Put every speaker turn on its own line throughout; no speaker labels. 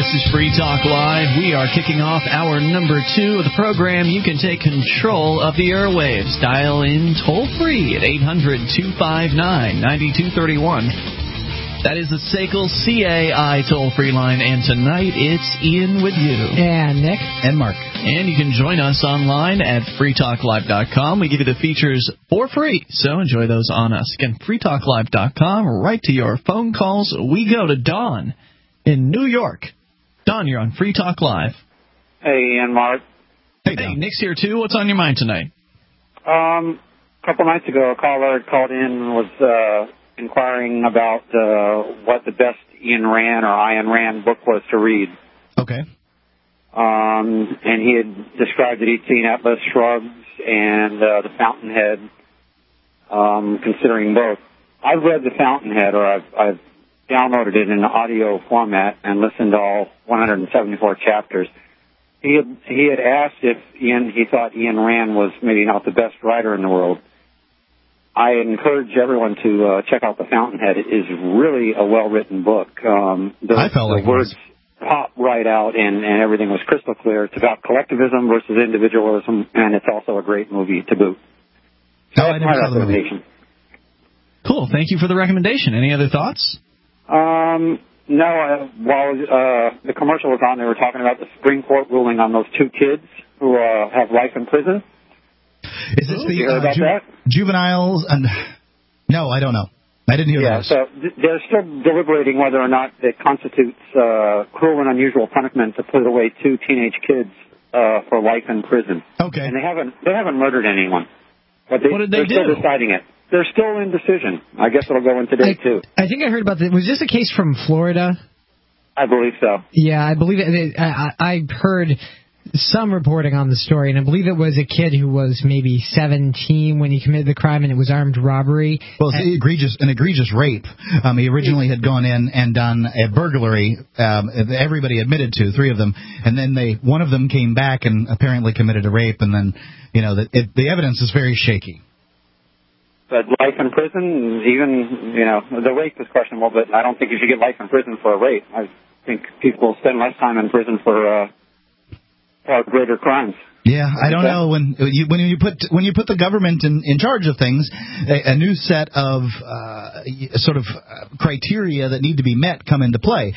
is Free Talk Live. We are kicking off hour number 2 of the program. You can take control of the airwaves. Dial in toll-free at 800-259-9231. That is the SACL CAI toll-free line, and tonight it's Ian with you.
And Nick.
And Mark.
And you can join us online at freetalklive.com. We give you the features for free, so enjoy those on us. Again, freetalklive.com, right to your phone calls. We go to Don in New York. Don, you're on Free Talk Live.
Hey, Ian, Mark.
Hey, Nick's here, too. What's on your mind tonight?
A couple nights ago, a caller called in and was inquiring about what the best Ayn Rand or Ayn Rand book was to read.
Okay.
And he had described that he'd seen Atlas Shrugged and The Fountainhead, considering both. I've read The Fountainhead, or I've downloaded it in audio format and listened to all 174 chapters. He had asked if he thought Ayn Rand was maybe not the best writer in the world. I encourage everyone to check out The Fountainhead. It is really a well-written book.
I felt like
the words pop right out, and everything was crystal clear. It's about collectivism versus individualism, and it's also a great movie to boot. So that's my recommendation.
Cool. Thank you for the recommendation. Any other thoughts?
No. While the commercial was on, they were talking about the Supreme Court ruling on those 2 kids who have life in prison.
Is this the
you heard about that?
juveniles? No, I don't know. I didn't hear that.
So they're still deliberating whether or not it constitutes cruel and unusual punishment to put away 2 teenage kids for life in prison.
Okay.
And they haven't murdered anyone, but
what did they do?
They're still deciding it. They're still in decision. I guess it'll go in today too.
I think I heard about this. Was this a case from Florida?
I believe so.
Yeah, I believe it. I heard some reporting on the story, and I believe it was a kid who was maybe 17 when he committed the crime, and it was armed robbery.
Well, it's an egregious rape. He originally had gone in and done a burglary. Everybody admitted to, 3 of them, and then one of them came back and apparently committed a rape, and then the evidence is very shaky.
But life in prison, even the rape is questionable, but I don't think you should get life in prison for a rape. I think people spend less time in prison for greater crimes.
Yeah, I don't know. When you put the government in charge of things, a new set of criteria that need to be met come into play.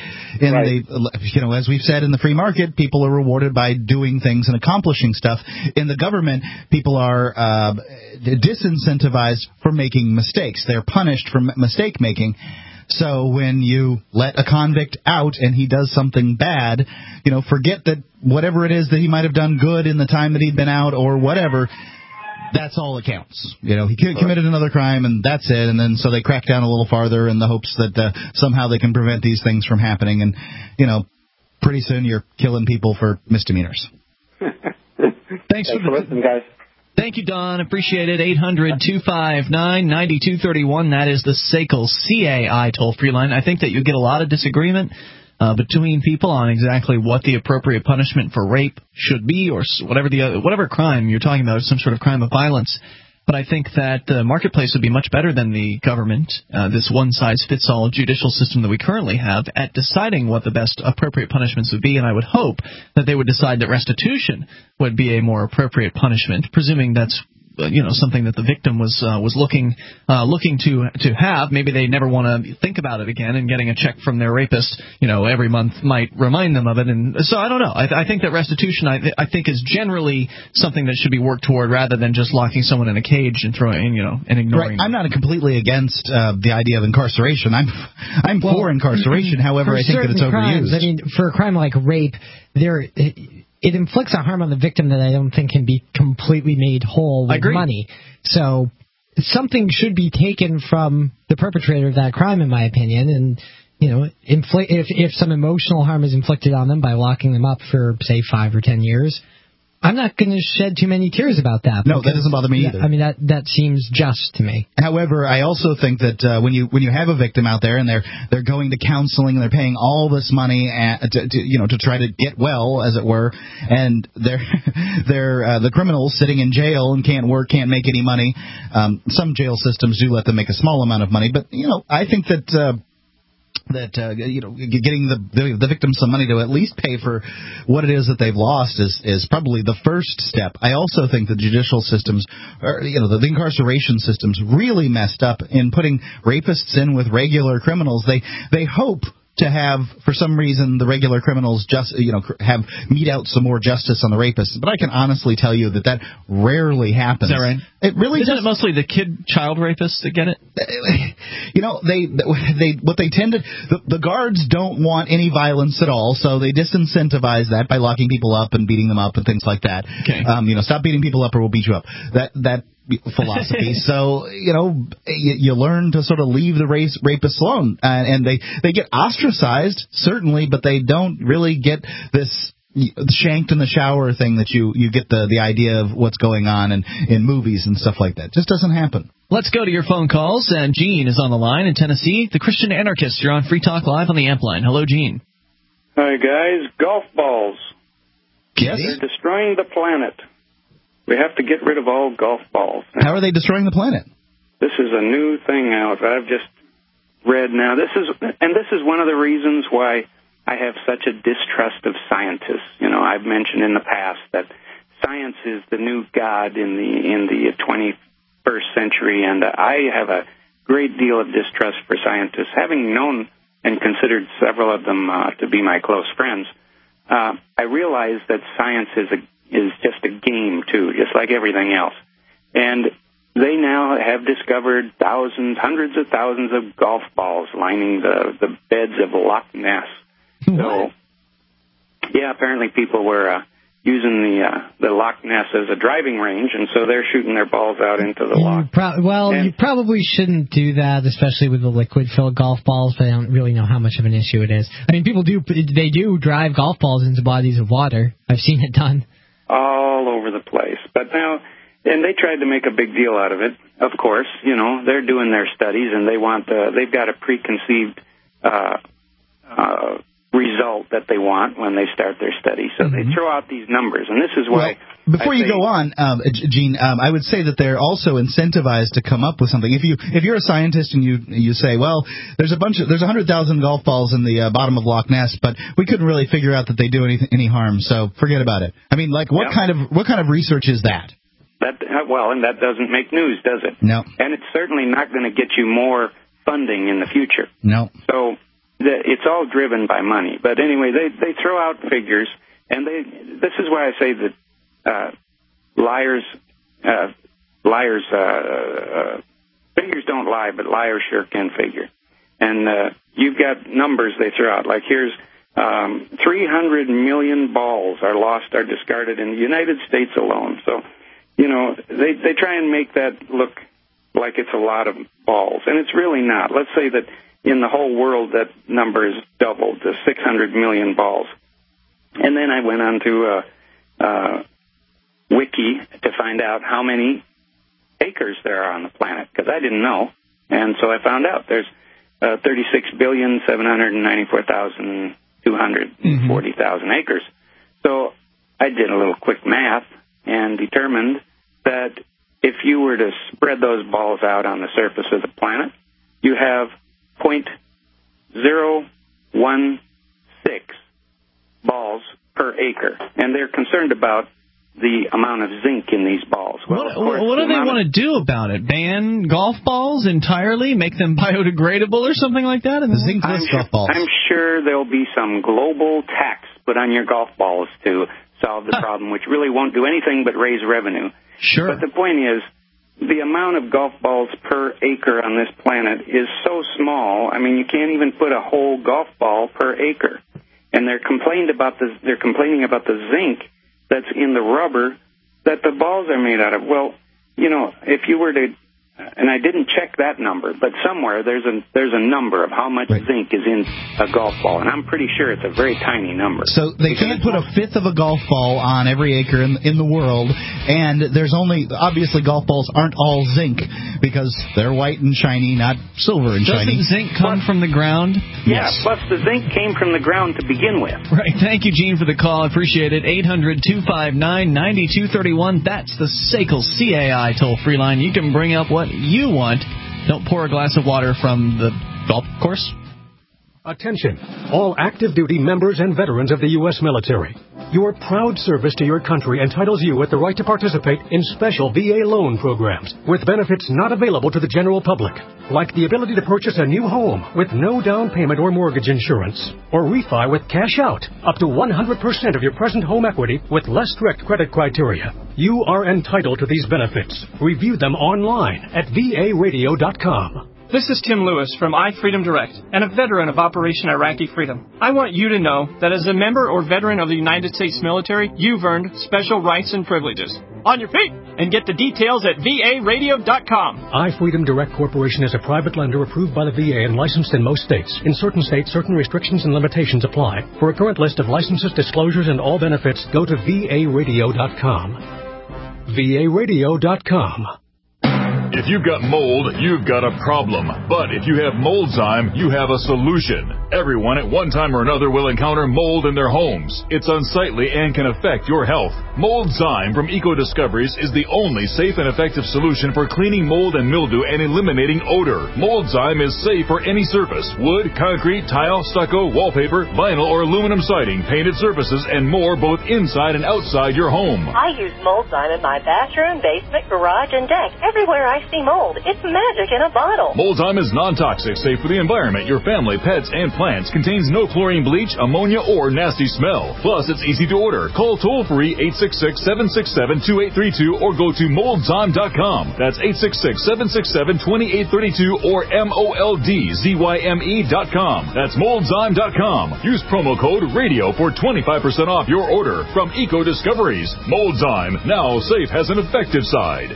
As we've said, in the free market, people are rewarded by doing things and accomplishing stuff. In the government, people are disincentivized for making mistakes. They're punished for mistake making. So when you let a convict out and he does something bad, forget that whatever it is that he might have done good in the time that he'd been out or whatever, that's all that counts. He committed another crime and that's it. And then so they crack down a little farther in the hopes that somehow they can prevent these things from happening. And, pretty soon you're killing people for misdemeanors.
Thanks for listening, guys.
Thank you, Don. Appreciate it. 800-259-9231. That is the SACL CAI toll-free line. I think that you get a lot of disagreement between people on exactly what the appropriate punishment for rape should be, or whatever crime you're talking about, some sort of crime of violence. But I think that the marketplace would be much better than the government, this one-size-fits-all judicial system that we currently have, at deciding what the best appropriate punishments would be. And I would hope that they would decide that restitution would be a more appropriate punishment, presuming that's something that the victim was looking to have. Maybe they never want to think about it again, and getting a check from their rapist, every month might remind them of it. And so I don't know. I think that restitution, I think, is generally something that should be worked toward, rather than just locking someone in a cage and throwing, and ignoring.
Right. I'm not completely against the idea of incarceration. I'm for incarceration. However, I think that it's overused.
I mean, for a crime like rape, it inflicts a harm on the victim that I don't think can be completely made whole with money. So something should be taken from the perpetrator of that crime, in my opinion, and if some emotional harm is inflicted on them by locking them up for, say, 5 or 10 years, I'm not going to shed too many tears about that.
No, that doesn't bother me either.
I mean, that seems just to me.
However, I also think that when you have a victim out there and they're going to counseling and they're paying all this money to try to get well, as it were, and they're the criminals sitting in jail and can't work, can't make any money. Some jail systems do let them make a small amount of money, but I think that that getting the victims some money to at least pay for what it is that they've lost is probably the first step. I also think the judicial systems, the incarceration systems, really messed up in putting rapists in with regular criminals. They hope to have, for some reason, the regular criminals mete out some more justice on the rapists. But I can honestly tell you that rarely happens.
Is that right?
It really
Isn't it mostly the child rapists that get it?
The guards don't want any violence at all, so they disincentivize that by locking people up and beating them up and things like that.
Okay.
Stop beating people up or we'll beat you up. That philosophy. So, you learn to sort of leave the rapists alone. And they get ostracized, certainly, but they don't really get this shanked in the shower thing that you get the idea of what's going on in movies and stuff like that. Just doesn't happen.
Let's go to your phone calls. And Gene is on the line in Tennessee. The Christian Anarchist, you're on Free Talk Live on the Amp line. Hello, Gene.
Hi, guys. Golf balls.
Yes?
They're destroying the planet. We have to get rid of all golf balls.
How are they destroying the planet?
This is a new thing out. I've just read now. This is one of the reasons why I have such a distrust of scientists. I've mentioned in the past that science is the new god in the 21st century, and I have a great deal of distrust for scientists. Having known and considered several of them to be my close friends, I realize that science is just a game, too, just like everything else. And they now have discovered hundreds of thousands of golf balls lining the beds of Loch Ness. So, yeah, apparently people were using the Loch Ness as a driving range, and so they're shooting their balls out into the loch.
You probably shouldn't do that, especially with the liquid-filled golf balls, but I don't really know how much of an issue it is. I mean, people do drive golf balls into bodies of water. I've seen it done.
All over the place. But now, and they tried to make a big deal out of it, of course. They're doing their studies, and they've got a preconceived result that they want when they start their study. So they throw out these numbers, and this is why...
Well, before you go on, Gene, I would say that they're also incentivized to come up with something. If you're a scientist and you say, well, there's 100,000 golf balls in the bottom of Loch Ness, but we couldn't really figure out that they do any harm, so forget about it. I mean, what kind of research is that?
And that doesn't make news, does it?
No. And
it's certainly not going to get you more funding in the future.
No.
So it's all driven by money. But anyway, they throw out figures, and this is why I say that liars figures don't lie, but liars sure can figure. And you've got numbers they throw out. Like here's 300 million balls are lost or discarded in the United States alone. So, they try and make that look like it's a lot of balls, and it's really not. Let's say that in the whole world that number is doubled to 600 million balls. And then I went on to Wiki to find out how many acres there are on the planet, because I didn't know. And so I found out there's 36,794,240,000 acres. So I did a little quick math and determined that if you were to spread those balls out on the surface of the planet, you have 0.016 balls per acre. And they're concerned about the amount of zinc in these balls.
Well, what do they want to do about it? Ban golf balls entirely? Make them biodegradable or something like that?
Zinc-less golf balls.
I'm sure there'll be some global tax put on your golf balls to solve the problem, which really won't do anything but raise revenue.
Sure.
But the point is, the amount of golf balls per acre on this planet is so small. I mean, you can't even put a whole golf ball per acre. And they're complaining about the zinc that's in the rubber that the balls are made out of. Well, if you were to, and I didn't check that number, but somewhere there's a number of how much zinc is in a golf ball, and I'm pretty sure it's a very tiny number.
So they can't put a fifth of a golf ball on every acre in the world, and there's obviously golf balls aren't all zinc because they're white and shiny, not silver and shiny.
Doesn't zinc come from the ground?
Yeah, plus the zinc came from the ground to begin with.
Right. Thank you, Gene, for the call. I appreciate it. 800-259-9231. That's the SACL CAI toll-free line. You can bring up what you want. Don't pour a glass of water from the golf course.
Attention, all active duty members and veterans of the U.S. military. Your proud service to your country entitles you with the right to participate in special VA loan programs with benefits not available to the general public, like the ability to purchase a new home with no down payment or mortgage insurance, or refi with cash out, up to 100% of your present home equity with less strict credit criteria. You are entitled to these benefits. Review them online at varadio.com.
This is Tim Lewis from iFreedom Direct and a veteran of Operation Iraqi Freedom. I want you to know that as a member or veteran of the United States military, you've earned special rights and privileges. On your feet! And get the details at varadio.com.
iFreedom Direct Corporation is a private lender approved by the VA and licensed in most states. In certain states, certain restrictions and limitations apply. For a current list of licenses, disclosures, and all benefits, go to varadio.com. varadio.com.
If you've got mold, you've got a problem. But if you have Moldzyme, you have a solution. Everyone at one time or another will encounter mold in their homes. It's unsightly and can affect your health. Moldzyme from Eco Discoveries is the only safe and effective solution for cleaning mold and mildew and eliminating odor. Moldzyme is safe for any surface: wood, concrete, tile, stucco, wallpaper, vinyl or aluminum siding, painted surfaces, and more, both inside and outside your home.
I use Moldzyme in my bathroom, basement, garage, and deck. Everywhere I see mold, it's magic in a bottle.
Moldzyme is non-toxic, safe for the environment, your family, pets, and plants. Contains no chlorine, bleach, ammonia, or nasty smell. Plus, it's easy to order. Call toll-free 866-767-2832 or go to Moldzyme.com. That's 866-767-2832 or MOLDZYME.com. That's Moldzyme.com. Use promo code RADIO for 25% off your order from Eco Discoveries. Moldzyme, now safe has an effective side.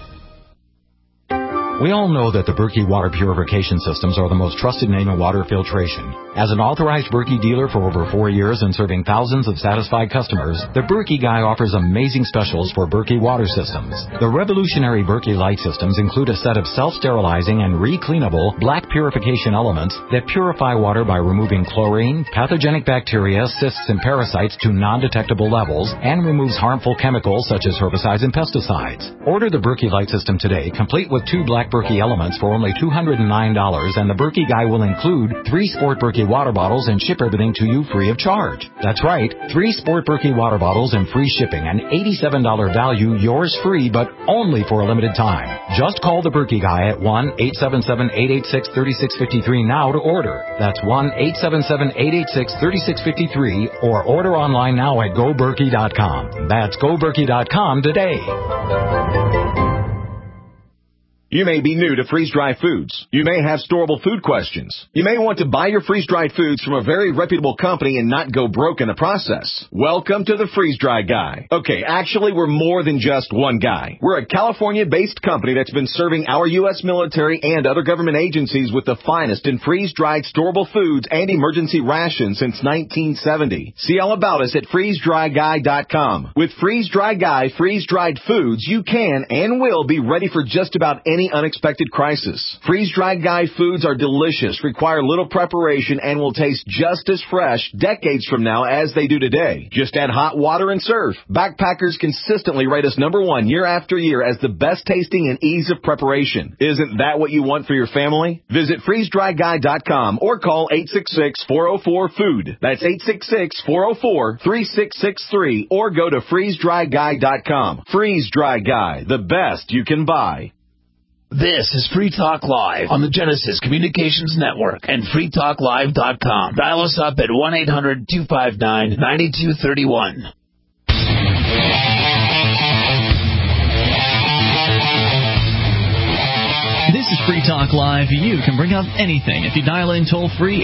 We all know that the Berkey water purification systems are the most trusted name in water filtration. As an authorized Berkey dealer for over 4 years and serving thousands of satisfied customers, the Berkey Guy offers amazing specials for Berkey water systems. The revolutionary Berkey Light systems include a set of self-sterilizing and re-cleanable black purification elements that purify water by removing chlorine, pathogenic bacteria, cysts, and parasites to non-detectable levels, and removes harmful chemicals such as herbicides and pesticides. Order the Berkey Light system today, complete with 2 black Berkey elements for only $209, and the Berkey Guy will include 3 Sport Berkey water bottles and ship everything to you free of charge. That's right, 3 Sport Berkey water bottles and free shipping, an $87 value, yours free, but only for a limited time. Just call the Berkey Guy at 1-877-886-3653 now to order. That's 1-877-886-3653 or order online now at GoBerkey.com. That's GoBerkey.com today.
You may be new to freeze-dried foods. You may have storable food questions. You may want to buy your freeze-dried foods from a very reputable company and not go broke in the process. Welcome to the Freeze-Dried Guy. Okay, actually, we're more than just one guy. We're a California-based company that's been serving our U.S. military and other government agencies with the finest in freeze-dried storable foods and emergency rations since 1970. See all about us at freezedryguy.com. With Freeze-Dried Guy freeze-dried foods, you can and will be ready for just about any unexpected crisis. Freeze-Dried Guy foods are delicious, require little preparation, and will taste just as fresh decades from now as they do today. Just add hot water and serve. Backpackers consistently rate us #1 year after year as the best tasting and ease of preparation. Isn't that what you want for your family? Visit freezedryguy.com or call 866-404-FOOD. That's 866-404-3663 or go to freezedryguy.com. Freeze-Dry Guy, the best you can buy.
This is Free Talk Live on the Genesis Communications Network and freetalklive.com. Dial us up at 1-800-259-9231.
This is Free Talk Live. You can bring up anything if you dial in toll-free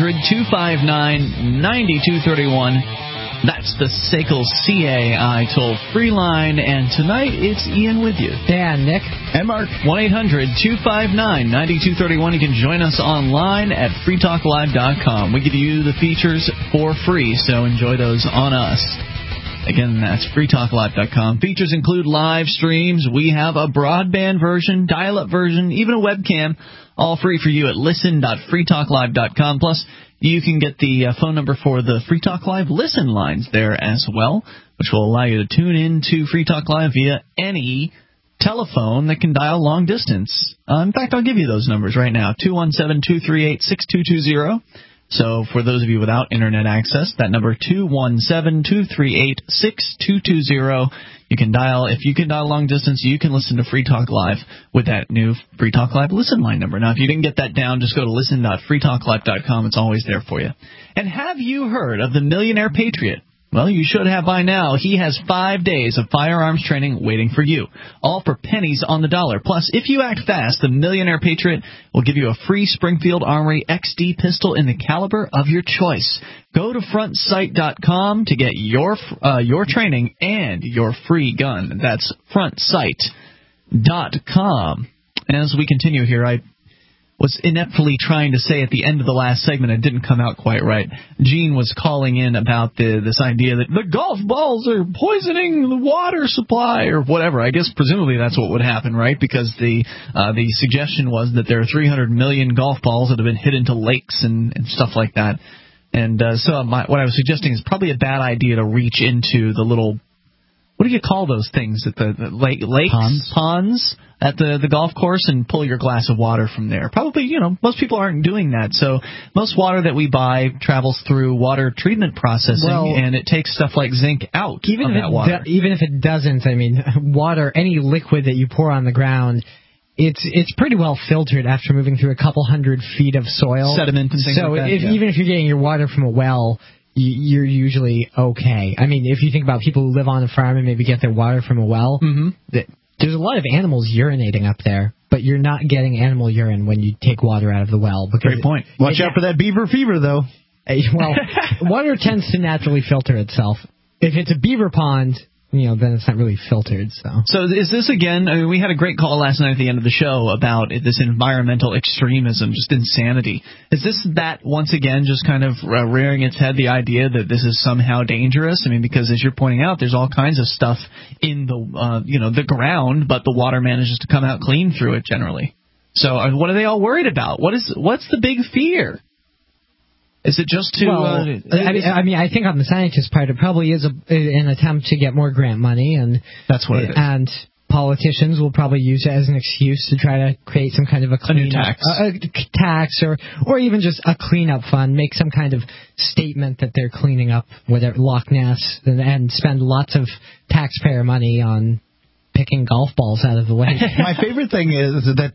800-259-9231. That's the SACL CAI toll-free line, and tonight it's Ian with you.
And Nick.
And Mark.
1-800-259-9231. You can join us online at freetalklive.com. We give you the features for free, so enjoy those on us. Again, that's freetalklive.com. Features include live streams. We have a broadband version, dial-up version, even a webcam, all free for you at listen.freetalklive.com. Plus, you can get the phone number for the Free Talk Live listen lines there as well, which will allow you to tune in to Free Talk Live via any telephone that can dial long distance. In fact, I'll give you those numbers right now. 217-238-6220. So for those of you without internet access, that number 217-238-6220. You can dial. If you can dial long distance, you can listen to Free Talk Live with that new Free Talk Live listen line number. Now, if you didn't get that down, just go to listen.freetalklive.com. It's always there for you. And have you heard of the Millionaire Patriot? Well, you should have by now. He has 5 days of firearms training waiting for you, all for pennies on the dollar. Plus, if you act fast, the Millionaire Patriot will give you a free Springfield Armory XD pistol in the caliber of your choice. Go to frontsight.com to get your training and your free gun. That's frontsight.com. And as we continue here, I was ineptly trying to say at the end of the last segment, it didn't come out quite right. Gene was calling in about this idea that the golf balls are poisoning the water supply or whatever. I guess presumably that's what would happen, right? Because the suggestion was that there are 300 million golf balls that have been hit into lakes and stuff like that. And so what I was suggesting is probably a bad idea to reach into the little, what do you call those things at the lakes? Ponds at the golf course and pull your glass of water from there. Probably, most people aren't doing that. So most water that we buy travels through water treatment processing, and it takes stuff like zinc out of that water.
Even if it doesn't, water, any liquid that you pour on the ground, it's pretty well filtered after moving through a couple hundred feet of soil.
Sediment and things like that.
So even if you're getting your water from a well, you're usually okay. If you think about people who live on a farm and maybe get their water from a well, there's a lot of animals urinating up there, but you're not getting animal urine when you take water out of the well.
Great point.
Watch out for that beaver fever, though.
Well, water tends to naturally filter itself. If it's a beaver pond, then it's not really filtered.
So is this, again, we had a great call last night at the end of the show about this environmental extremism, just insanity. Is this that, once again, just kind of rearing its head, the idea that this is somehow dangerous? Because as you're pointing out, there's all kinds of stuff in the ground, but the water manages to come out clean through it generally. So what are they all worried about? What's the big fear? Is it just to...
I think on the scientist part, it probably is an attempt to get more grant money, and
that's what it is.
And politicians will probably use it as an excuse to try to create some kind of a
new tax,
tax, or even just a cleanup fund. Make some kind of statement that they're cleaning up Loch Ness, and spend lots of taxpayer money on picking golf balls out of the lake.
My favorite thing is that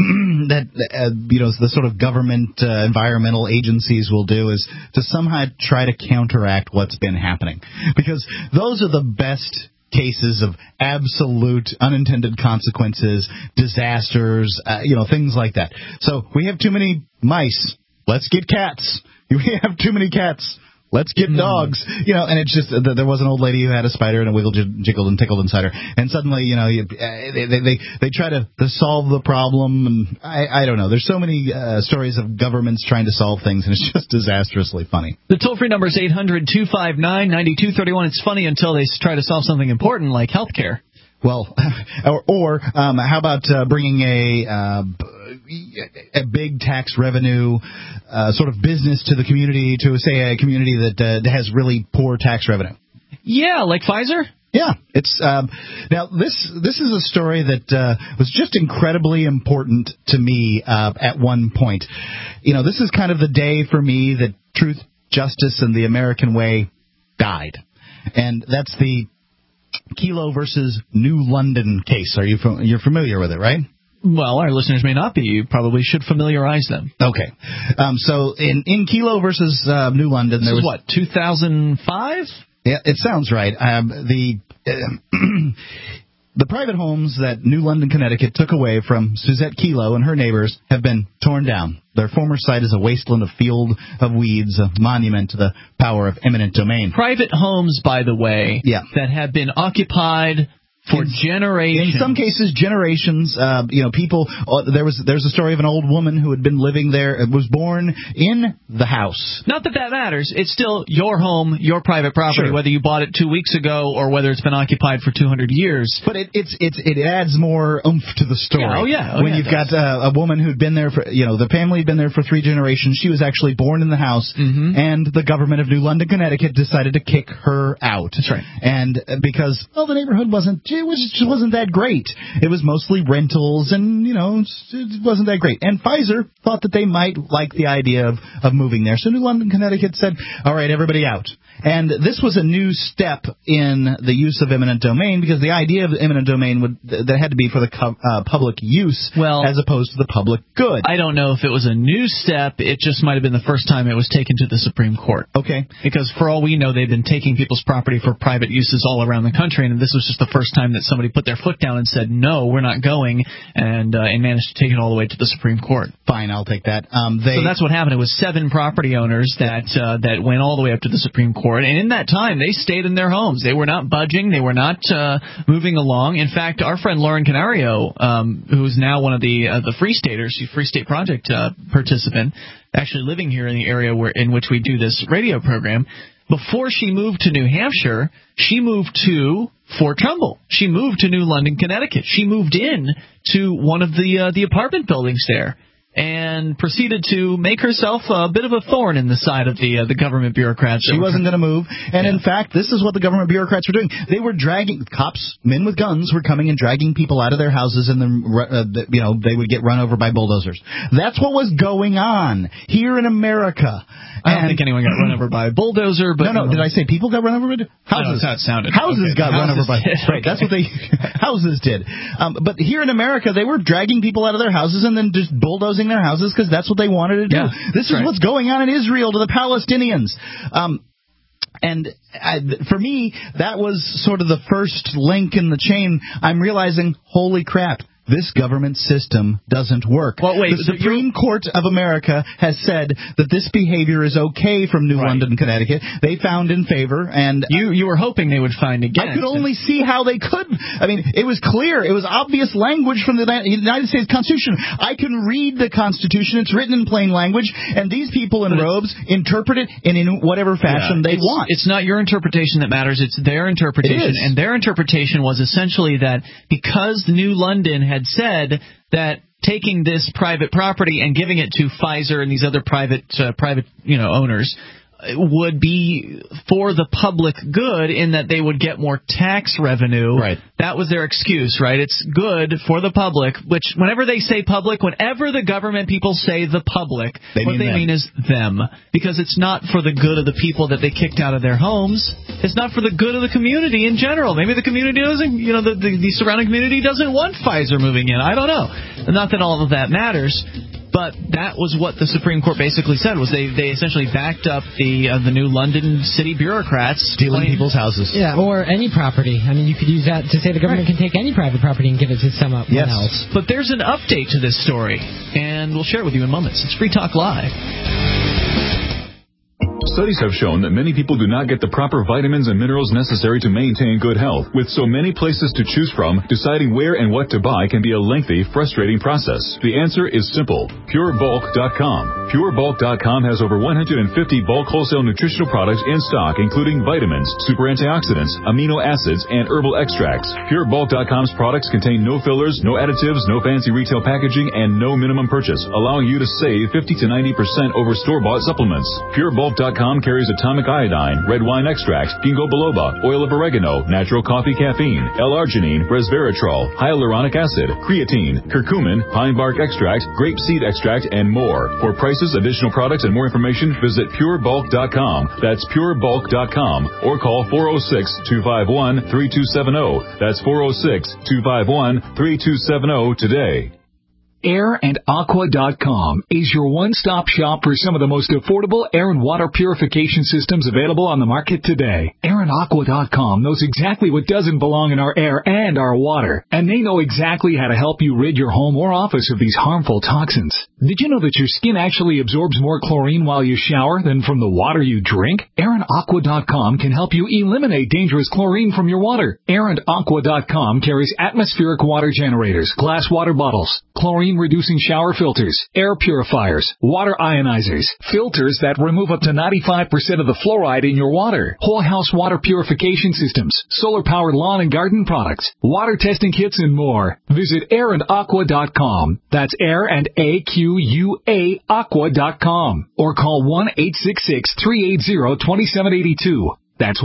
the sort of government environmental agencies will do is to somehow try to counteract what's been happening, because those are the best cases of absolute unintended consequences, disasters, things like that. So we have too many mice. Let's get cats. We have too many cats. Let's get dogs, and it's just there was an old lady who had a spider and a wiggle, jiggled, and tickled inside her, and suddenly, they try to solve the problem, and I don't know. There's so many stories of governments trying to solve things, and it's just disastrously funny.
The toll-free number is 800-259-9231. It's funny until they try to solve something important like health care.
Well, or how about bringing a big tax revenue sort of business to the community, to, say, a community that has really poor tax revenue?
Yeah, like Pfizer?
Yeah. It's now, this is a story that was just incredibly important to me at one point. This is kind of the day for me that truth, justice, and the American way died. And that's the Kelo versus New London case. You're familiar with it, right?
Well, our listeners may not be. You probably should familiarize them.
Okay. So in Kelo versus New London, there was...
what, 2005?
Yeah, it sounds right. The private homes that New London, Connecticut took away from Suzette Kelo and her neighbors have been torn down. Their former site is a wasteland of field of weeds, a monument to the power of eminent domain.
Private homes, by the way, that have been occupied for generations.
In some cases, generations. People. There's a story of an old woman who had been living there, was born in the house.
Not that matters. It's still your home, your private property,
sure,
whether you bought it 2 weeks ago or whether it's been occupied for 200 years.
But it adds more oomph to the story. When you've got a woman who'd been there for, the family had been there for 3 generations. She was actually born in the house, and the government of New London, Connecticut decided to kick her out.
That's right.
And because the neighborhood wasn't just wasn't that great. It was mostly rentals, and, it wasn't that great. And Pfizer thought that they might like the idea of moving there. So New London, Connecticut said, all right, everybody out. And this was a new step in the use of eminent domain, because the idea of eminent domain that had to be for the public use as opposed to the public good.
I don't know if it was a new step. It just might have been the first time it was taken to the Supreme Court.
Okay.
Because for all we know, they've been taking people's property for private uses all around the country, and this was just the first time that somebody put their foot down and said, no, we're not going, and managed to take it all the way to the Supreme Court.
Fine, I'll take that.
So that's what happened. It was 7 property owners that went all the way up to the Supreme Court, and in that time, they stayed in their homes. They were not budging. They were not moving along. In fact, our friend Lauren Canario, who is now one of the Free Staters, she's Free State Project participant, actually living here in the area in which we do this radio program, before she moved to New Hampshire, she moved to Fort Trumbull. She moved to New London, Connecticut. She moved in to one of the apartment buildings there, and proceeded to make herself a bit of a thorn in the side of the government bureaucrats.
She wasn't going to move. And in fact, this is what the government bureaucrats were doing. They were dragging cops, men with guns, were coming and dragging people out of their houses, and then they would get run over by bulldozers. That's what was going on here in America.
I don't think anyone got run over by a bulldozer. But
no. Did I say people got run over by houses?
That's how it sounded.
Houses got run over by. Right. That's what houses did. But here in America, they were dragging people out of their houses and then just bulldozing their houses because that's what they wanted to do.
Yeah,
this is what's going on in Israel to the Palestinians. For me, that was sort of the first link in the chain. I'm realizing, holy crap, this government system doesn't work.
Well, wait,
the Supreme Court of America has said that this behavior is okay from New London, Connecticut. They found in favor, and
you were hoping they would find against.
I could only see how they could. I mean, it was clear. It was obvious language from the United States Constitution. I can read the Constitution. It's written in plain language, and these people in robes interpret it in whatever fashion they want.
It's not your interpretation that matters. It's their interpretation. And their interpretation was essentially that because New London had said that taking this private property and giving it to Pfizer and these other private owners would be for the public good, in that they would get more tax revenue.
Right.
That was their excuse, right? It's good for the public, which whenever they say public, whenever the government people say the public, what they mean is them. Because it's not for the good of the people that they kicked out of their homes. It's not for the good of the community in general. Maybe the community doesn't, the surrounding community doesn't want Pfizer moving in. I don't know. Not that all of that matters. But that was what the Supreme Court basically said, was they essentially backed up the New London city bureaucrats
stealing people's houses.
Yeah, or any property. I mean, you could use that to say the government can take any private property and give it to someone else.
But there's an update to this story, and we'll share it with you in moments. It's Free Talk Live.
Studies have shown that many people do not get the proper vitamins and minerals necessary to maintain good health. With so many places to choose from, deciding where and what to buy can be a lengthy, frustrating process. The answer is simple. PureBulk.com. PureBulk.com has over 150 bulk wholesale nutritional products in stock, including vitamins, super antioxidants, amino acids, and herbal extracts. PureBulk.com's products contain no fillers, no additives, no fancy retail packaging, and no minimum purchase, allowing you to save 50 to 90% over store-bought supplements. PureBulk.com carries atomic iodine, red wine extract, ginkgo biloba, oil of oregano, natural coffee caffeine, L-arginine, resveratrol, hyaluronic acid, creatine, curcumin, pine bark extract, grape seed extract, and more. For prices, additional products, and more information, visit purebulk.com. That's purebulk.com, or call 406-251-3270. That's 406-251-3270 today.
AirandAqua.com is your one-stop shop for some of the most affordable air and water purification systems available on the market today. AirandAqua.com knows exactly what doesn't belong in our air and our water, and they know exactly how to help you rid your home or office of these harmful toxins. Did you know that your skin actually absorbs more chlorine while you shower than from the water you drink? AirandAqua.com can help you eliminate dangerous chlorine from your water. AirandAqua.com carries atmospheric water generators, glass water bottles, chlorine-reducing shower filters, air purifiers, water ionizers, filters that remove up to 95% of the fluoride in your water, whole house water purification systems, solar-powered lawn and garden products, water testing kits, and more. Visit AirandAqua.com. That's Air and AQUA Aqua.com. Or call 1-866-380-2782. That's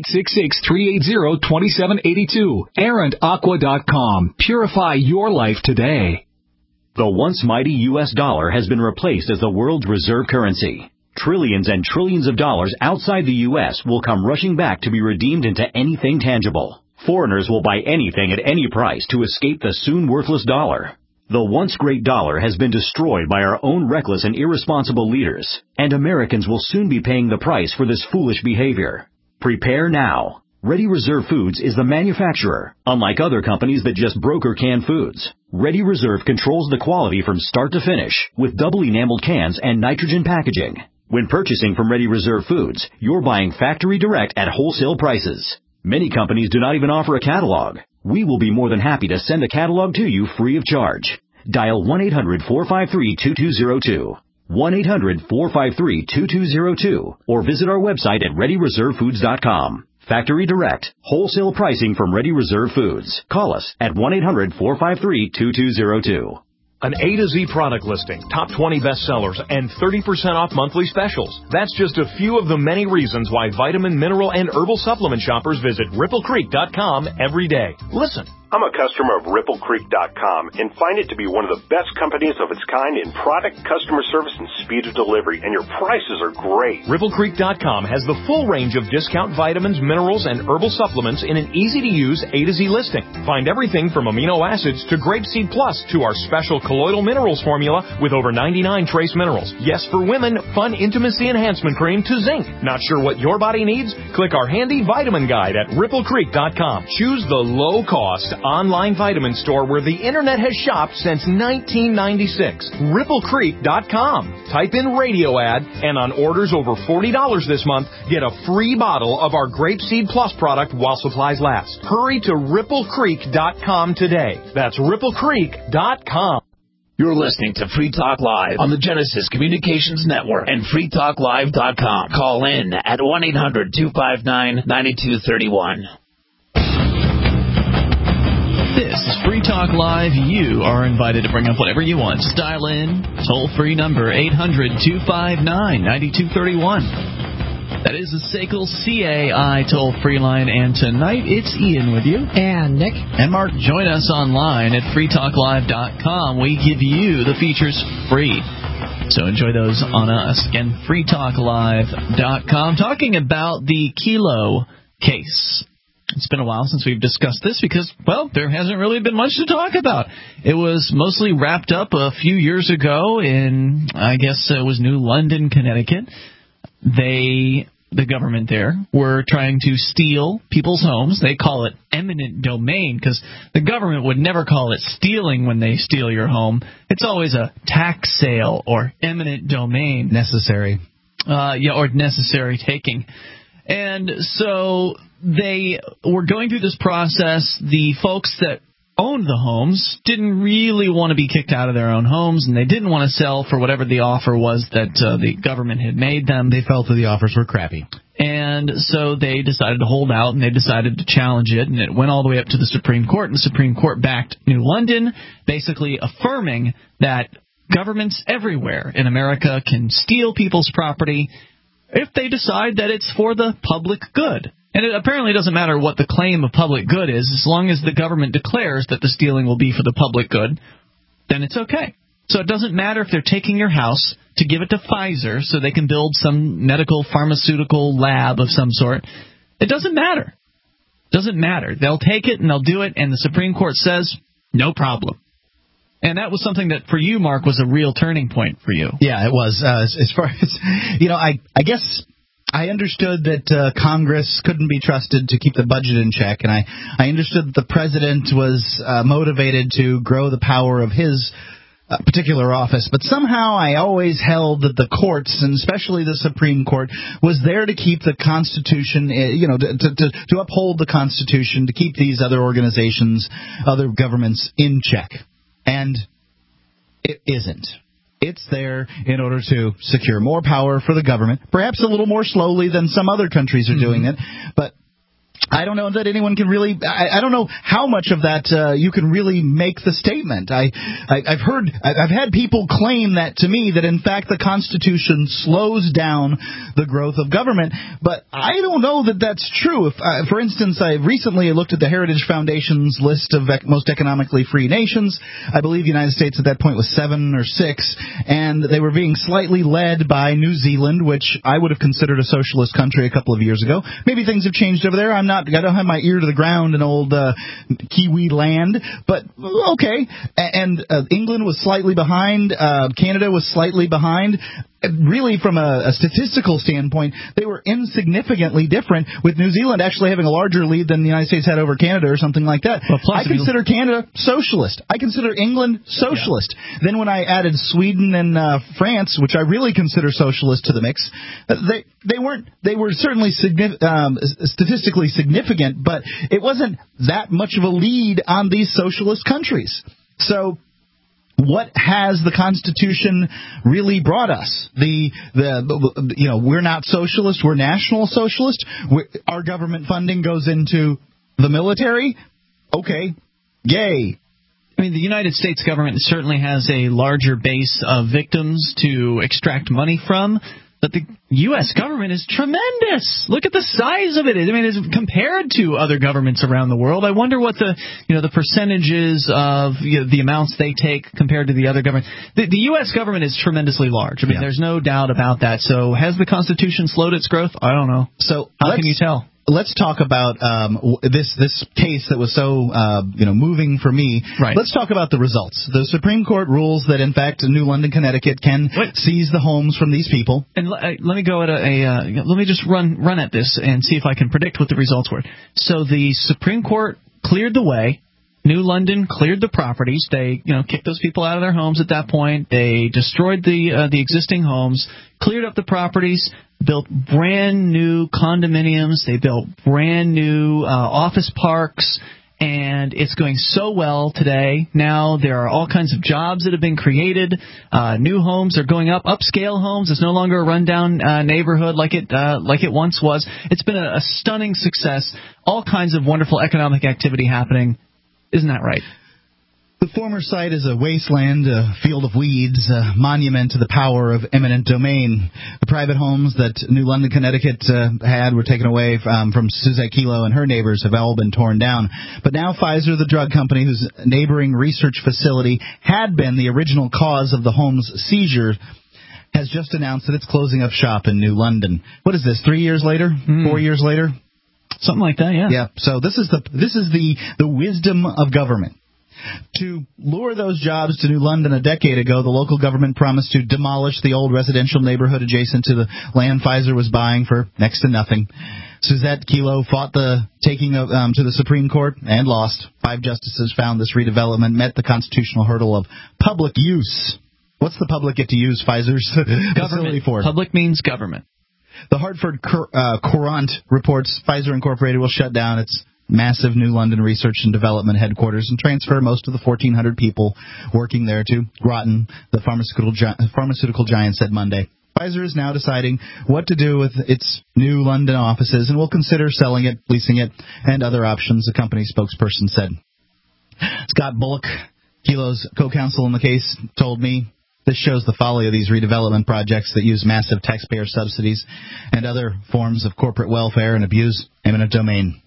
1-866-380-2782. ArrantAqua.com. Purify your life today.
The once mighty U.S. dollar has been replaced as the world's reserve currency. Trillions and trillions of dollars outside the U.S. will come rushing back to be redeemed into anything tangible. Foreigners will buy anything at any price to escape the soon worthless dollar. The once great dollar has been destroyed by our own reckless and irresponsible leaders, and Americans will soon be paying the price for this foolish behavior. Prepare now. Ready Reserve Foods is the manufacturer, unlike other companies that just broker canned foods. Ready Reserve controls the quality from start to finish with double enameled cans and nitrogen packaging. When purchasing from Ready Reserve Foods, you're buying factory direct at wholesale prices. Many companies do not even offer a catalog. We will be more than happy to send a catalog to you free of charge. Dial 1-800-453-2202. 1-800-453-2202 or visit our website at ReadyReserveFoods.com. Factory direct, wholesale pricing from Ready Reserve Foods. Call us at 1-800-453-2202.
An A to Z product listing, top 20 bestsellers, and 30% off monthly specials. That's just a few of the many reasons why vitamin, mineral, and herbal supplement shoppers visit RippleCreek.com every day. Listen.
I'm a customer of RippleCreek.com and find it to be one of the best companies of its kind in product, customer service, and speed of delivery, and your prices are great.
RippleCreek.com has the full range of discount vitamins, minerals, and herbal supplements in an easy-to-use A to Z listing. Find everything from amino acids to Grapeseed Plus to our special colloidal minerals formula with over 99 trace minerals. Yes, for women, fun intimacy enhancement cream to zinc. Not sure what your body needs? Click our handy vitamin guide at RippleCreek.com. Choose the low-cost online vitamin store where the internet has shopped since 1996. RippleCreek.com. Type in radio ad, and on orders over $40 this month, get a free bottle of our Grapeseed Plus product while supplies last. Hurry to RippleCreek.com today. That's RippleCreek.com.
You're listening to Free Talk Live on the Genesis Communications Network and freetalklive.com. Call in at 1-800-259-9231.
This is Free Talk Live. You are invited to bring up whatever you want. Just dial in, toll-free number, 800-259-9231. That is the SACL CAI toll-free line, and tonight it's Ian with you.
And Nick.
And Mark. Join us online at freetalklive.com. We give you the features free, so enjoy those on us. Again, freetalklive.com. Talking about the Kelo case. It's been a while since we've discussed this because, well, there hasn't really been much to talk about. It was mostly wrapped up a few years ago in, I guess it was New London, Connecticut. The government there, were trying to steal people's homes. They call it eminent domain because the government would never call it stealing when they steal your home. It's always a tax sale or eminent domain.
Necessary.
Or necessary taking. And so they were going through this process. The folks that owned the homes didn't really want to be kicked out of their own homes, and they didn't want to sell for whatever the offer was that the government had made them.
They felt that the offers were crappy.
And so they decided to hold out, and they decided to challenge it, and it went all the way up to the Supreme Court, and the Supreme Court backed New London, basically affirming that governments everywhere in America can steal people's property if they decide that it's for the public good. And it apparently doesn't matter what the claim of public good is, as long as the government declares that the stealing will be for the public good, then it's okay. So it doesn't matter if they're taking your house to give it to Pfizer so they can build some medical pharmaceutical lab of some sort. It doesn't matter. It doesn't matter. They'll take it and they'll do it, and the Supreme Court says, no problem. And that was something that, for you, Mark, was a real turning point for you.
Yeah, it was. As far as, I guess I understood that Congress couldn't be trusted to keep the budget in check, and I understood that the president was motivated to grow the power of his particular office. But somehow I always held that the courts, and especially the Supreme Court, was there to keep the Constitution, to uphold the Constitution, to keep these other organizations, other governments in check. And it isn't. It's there in order to secure more power for the government, perhaps a little more slowly than some other countries are doing it, but I don't know that anyone can really. I don't know how much of that you can really make the statement. I've had people claim that to me that in fact the Constitution slows down the growth of government, but I don't know that that's true. If, for instance, I recently looked at the Heritage Foundation's list of most economically free nations. I believe the United States at that point was 7 or 6, and they were being slightly led by New Zealand, which I would have considered a socialist country a couple of years ago. Maybe things have changed over there. I don't have my ear to the ground in old Kiwi land, but okay. And England was slightly behind. Canada was slightly behind. Really, from a statistical standpoint, they were insignificantly different, with New Zealand actually having a larger lead than the United States had over Canada or something like that. Well, I consider Canada socialist. I consider England socialist. Yeah. Then when I added Sweden and France, which I really consider socialist, to the mix, they were certainly statistically significant, but it wasn't that much of a lead on these socialist countries. So what has the Constitution really brought us? We're not socialist. We're national socialist. Our government funding goes into the military. Okay, yay.
I mean, the United States government certainly has a larger base of victims to extract money from. But the U.S. government is tremendous. Look at the size of it. I mean, it's compared to other governments around the world. I wonder what the percentages of the amounts they take compared to the other government. The U.S. government is tremendously large. I mean, there's no doubt about that. So has the Constitution slowed its growth? I don't know. So how can you tell?
Let's talk about this case that was so moving for me. Right. Let's talk about the results. The Supreme Court rules that, in fact, New London, Connecticut can seize the homes from these people.
And let me go at let me just run at this and see if I can predict what the results were. So the Supreme Court cleared the way. New London cleared the properties. They, kicked those people out of their homes at that point. They destroyed the existing homes, cleared up the properties, built brand new condominiums. They built brand new office parks, and it's going so well today. Now there are all kinds of jobs that have been created. New homes are going up. Upscale homes. It's no longer a rundown neighborhood like it once was. It's been a stunning success. All kinds of wonderful economic activity happening. Isn't that right?
The former site is a wasteland, a field of weeds, a monument to the power of eminent domain. The private homes that New London, Connecticut had were taken away from Suzette Kelo and her neighbors have all been torn down. But now Pfizer, the drug company whose neighboring research facility had been the original cause of the home's seizure, has just announced that it's closing up shop in New London. What is this, 3 years later? 4 years later?
Something like that, yeah.
Yeah, so this is the wisdom of government. To lure those jobs to New London a decade ago, the local government promised to demolish the old residential neighborhood adjacent to the land Pfizer was buying for next to nothing. Suzette Kelo fought the taking to the Supreme Court and lost. 5 justices found this redevelopment met the constitutional hurdle of public use. What's the public get to use Pfizer's facility for?
Public means government.
The Hartford Courant reports Pfizer Incorporated will shut down its massive New London research and development headquarters and transfer most of the 1,400 people working there to Groton, the pharmaceutical giant said Monday. Pfizer is now deciding what to do with its New London offices and will consider selling it, leasing it, and other options, the company spokesperson said. Scott Bullock, Kelo's co-counsel in the case, told me, this shows the folly of these redevelopment projects that use massive taxpayer subsidies and other forms of corporate welfare and abuse eminent domain.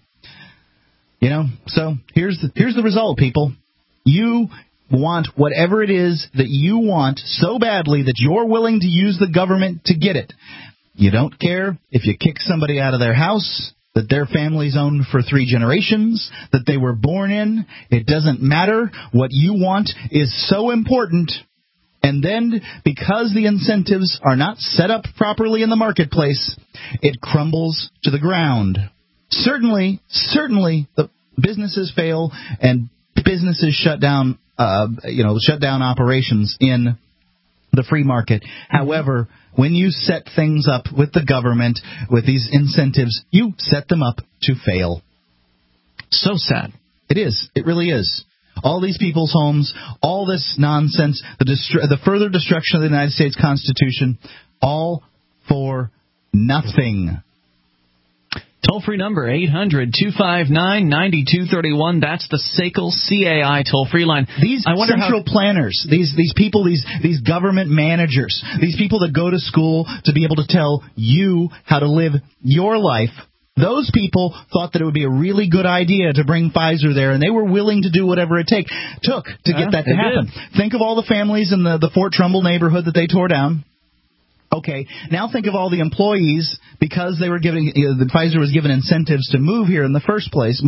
So here's the result, people. You want whatever it is that you want so badly that you're willing to use the government to get it. You don't care if you kick somebody out of their house that their family's owned for 3 generations, that they were born in. It doesn't matter. What you want is so important. And then, because the incentives are not set up properly in the marketplace, it crumbles to the ground. Certainly, the businesses fail and businesses shut down operations in the free market. However, when you set things up with the government, with these incentives, you set them up to fail.
So sad.
It is. It really is. All these people's homes, all this nonsense, the further destruction of the United States Constitution, all for nothing.
Toll-free number, 800-259-9231. That's the SACL CAI toll-free line.
These central planners, these people, these government managers, these people that go to school to be able to tell you how to live your life, those people thought that it would be a really good idea to bring Pfizer there, and they were willing to do whatever it took to get that to happen. Think of all the families in the Fort Trumbull neighborhood that they tore down. Okay, now think of all the employees, because they were Pfizer was given incentives to move there in the first place.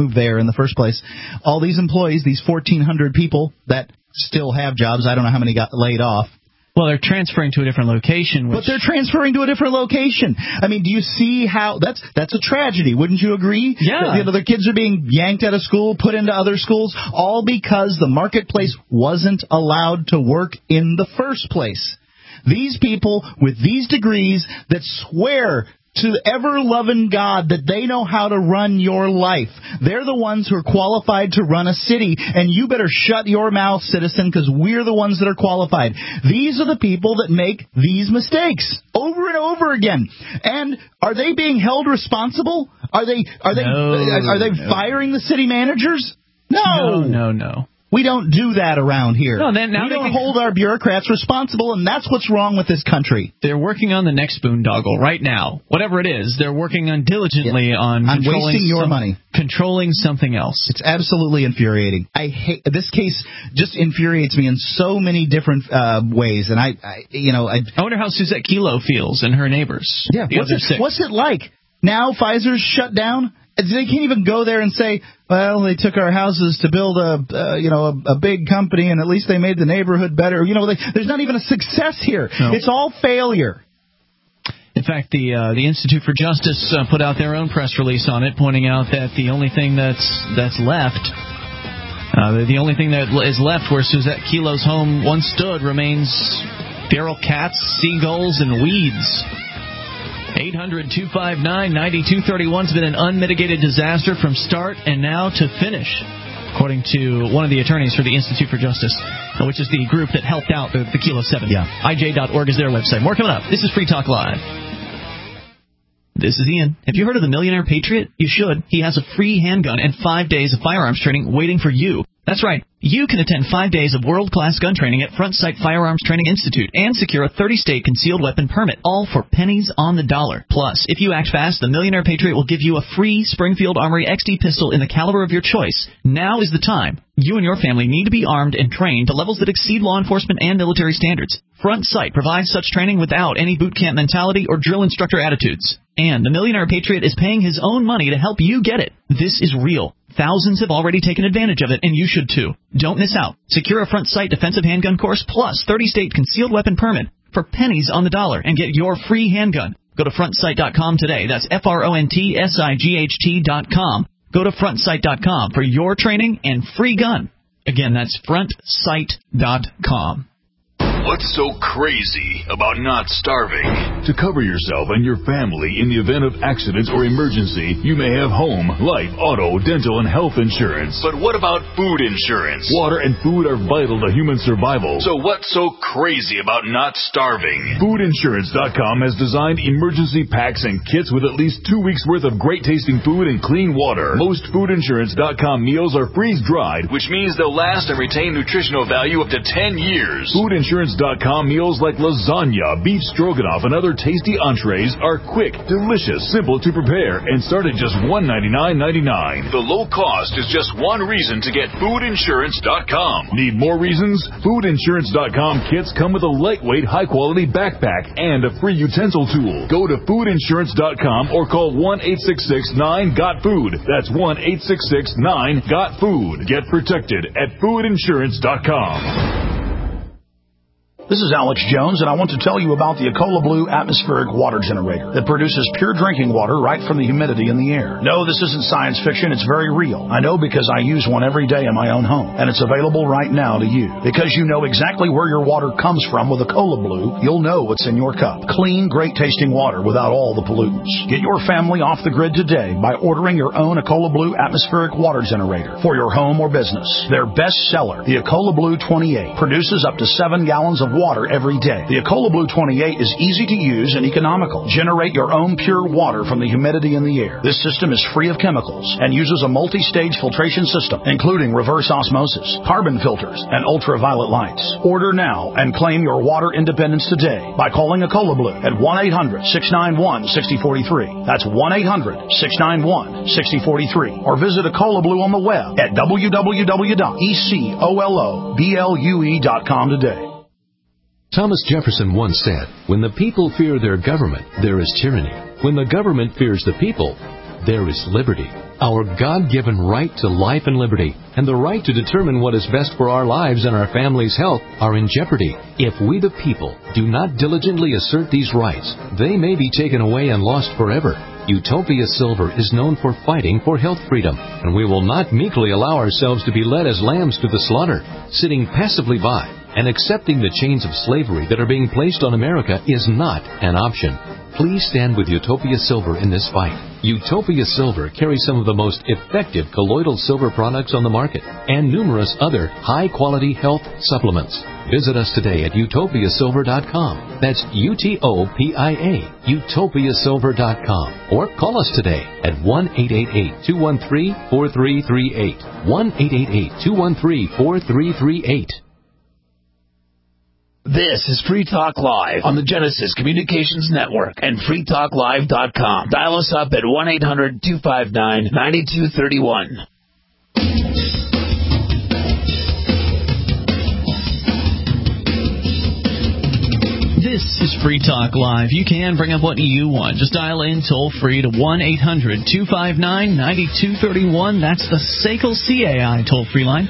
All these employees, these 1,400 people that still have jobs, I don't know how many got laid off.
Well, they're transferring to a different location.
But they're transferring to a different location. I mean, do you see how that's a tragedy? Wouldn't you agree?
Yeah.
The kids are being yanked out of school, put into other schools, all because the marketplace wasn't allowed to work in the first place. These people with these degrees that swear to the ever-loving God that they know how to run your life. They're the ones who are qualified to run a city, and you better shut your mouth, citizen, because we're the ones that are qualified. These are the people that make these mistakes over and over again. And are they being held responsible? Are they firing the city managers?
No.
We don't do that around here.
No,
we don't hold our bureaucrats responsible, and that's what's wrong with this country.
They're working on the next boondoggle right now. Whatever it is, they're working on diligently on
wasting your money.
Controlling something else.
It's absolutely infuriating. I hate this case. Just infuriates me in so many different ways, and I
wonder how Suzette Kelo feels and her neighbors.
Yeah, what's it like now? Pfizer's shut down. They can't even go there and say, well, they took our houses to build a big company, and at least they made the neighborhood better. There's not even a success here. No. It's all failure.
In fact, the Institute for Justice put out their own press release on it, pointing out that the only thing that's left, the only thing that is left where Suzette Kelo's home once stood remains feral cats, seagulls, and weeds. 800-259-9231 has been an unmitigated disaster from start and now to finish, according to one of the attorneys for the Institute for Justice, which is the group that helped out the Kelo 7.
Yeah.
IJ.org is their website. More coming up. This is Free Talk Live. This is Ian. Have you heard of the Millionaire Patriot? You should. He has a free handgun and 5 days of firearms training waiting for you. That's right. You can attend 5 days of world-class gun training at Front Sight Firearms Training Institute and secure a 30-state concealed weapon permit, all for pennies on the dollar. Plus, if you act fast, the Millionaire Patriot will give you a free Springfield Armory XD pistol in the caliber of your choice. Now is the time. You and your family need to be armed and trained to levels that exceed law enforcement and military standards. Front Sight provides such training without any boot camp mentality or drill instructor attitudes. And the Millionaire Patriot is paying his own money to help you get it. This is real. Thousands have already taken advantage of it, and you should too. Don't miss out. Secure a Front Sight defensive handgun course plus 30-state concealed weapon permit for pennies on the dollar and get your free handgun. Go to frontsight.com today. That's FRONTSIGHT.com. Go to frontsight.com for your training and free gun. Again, that's frontsight.com.
What's so crazy about not starving? To cover yourself and your family in the event of accidents or emergency, you may have home, life, auto, dental, and health insurance. But what about food insurance? Water and food are vital to human survival. So what's so crazy about not starving? Foodinsurance.com has designed emergency packs and kits with at least 2 weeks' worth of great-tasting food and clean water. Most Foodinsurance.com meals are freeze-dried, which means they'll last and retain nutritional value up to 10 years. Foodinsurance.com meals like lasagna, beef stroganoff, and other tasty entrees are quick, delicious, simple to prepare, and start at just $199.99. The low cost is just one reason to get Foodinsurance.com. Need more reasons? Foodinsurance.com kits come with a lightweight, high-quality backpack and a free utensil tool. Go to Foodinsurance.com or call 1-866-9-GOT-FOOD. That's 1-866-9-GOT-FOOD. Get protected at Foodinsurance.com.
This is Alex Jones, and I want to tell you about the Ecola Blue atmospheric water generator that produces pure drinking water right from the humidity in the air. No, this isn't science fiction. It's very real. I know because I use one every day in my own home, and it's available right now to you. Because you know exactly where your water comes from with Ecola Blue, you'll know what's in your cup. Clean, great-tasting water without all the pollutants. Get your family off the grid today by ordering your own Ecola Blue atmospheric water generator for your home or business. Their best seller, the Ecola Blue 28, produces up to 7 gallons of water every day. The Ecola Blue 28 is easy to use and economical. Generate your own pure water from the humidity in the air. This system is free of chemicals and uses a multi-stage filtration system, including reverse osmosis, carbon filters, and ultraviolet lights. Order now and claim your water independence today by calling Ecola Blue at 1-800-691-6043. That's 1-800-691-6043. Or visit Ecola Blue on the web at www.ecoloblu.com today.
Thomas Jefferson once said, "When the people fear their government, there is tyranny. When the government fears the people, there is liberty." Our God-given right to life and liberty and the right to determine what is best for our lives and our family's health are in jeopardy. If we the people do not diligently assert these rights, they may be taken away and lost forever. Utopia Silver is known for fighting for health freedom, and we will not meekly allow ourselves to be led as lambs to the slaughter. Sitting passively by and accepting the chains of slavery that are being placed on America is not an option. Please stand with Utopia Silver in this fight. Utopia Silver carries some of the most effective colloidal silver products on the market and numerous other high-quality health supplements. Visit us today at utopiasilver.com. That's UTOPIA, utopiasilver.com. Or call us today at 1-888-213-4338. 1-888-213-4338.
This is Free Talk Live on the Genesis Communications Network and freetalklive.com. Dial us up at 1-800-259-9231.
This is Free Talk Live. You can bring up what you want. Just dial in toll-free to 1-800-259-9231. That's the SACL CAI toll-free line.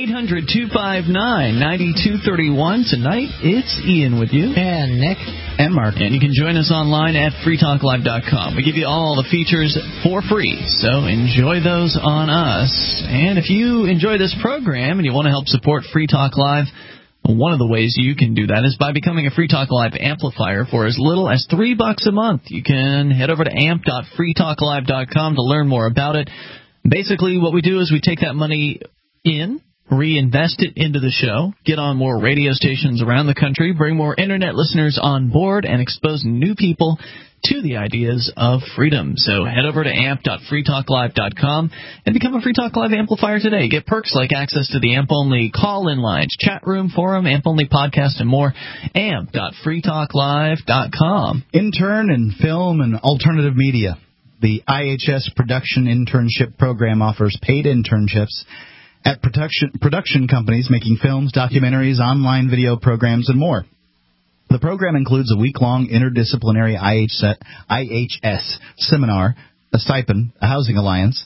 800-259-9231. Tonight, it's Ian with you.
And Nick.
And Mark.
And you can join us online at freetalklive.com. We give you all the features for free, so enjoy those on us. And if you enjoy this program and you want to help support Free Talk Live, one of the ways you can do that is by becoming a Free Talk Live amplifier for as little as $3 a month. You can head over to amp.freetalklive.com to learn more about it. Basically, what we do is we take that money in, reinvest it into the show, get on more radio stations around the country, bring more Internet listeners on board, and expose new people to the ideas of freedom. So head over to amp.freetalklive.com and become a Free Talk Live amplifier today. Get perks like access to the AMP-only call-in lines, chat room, forum, AMP-only podcast, and more. amp.freetalklive.com.
Intern in film and alternative media. The IHS Production Internship Program offers paid internships at production companies making films, documentaries, online video programs, and more. The program includes a week-long interdisciplinary IHS seminar, a stipend, a housing allowance,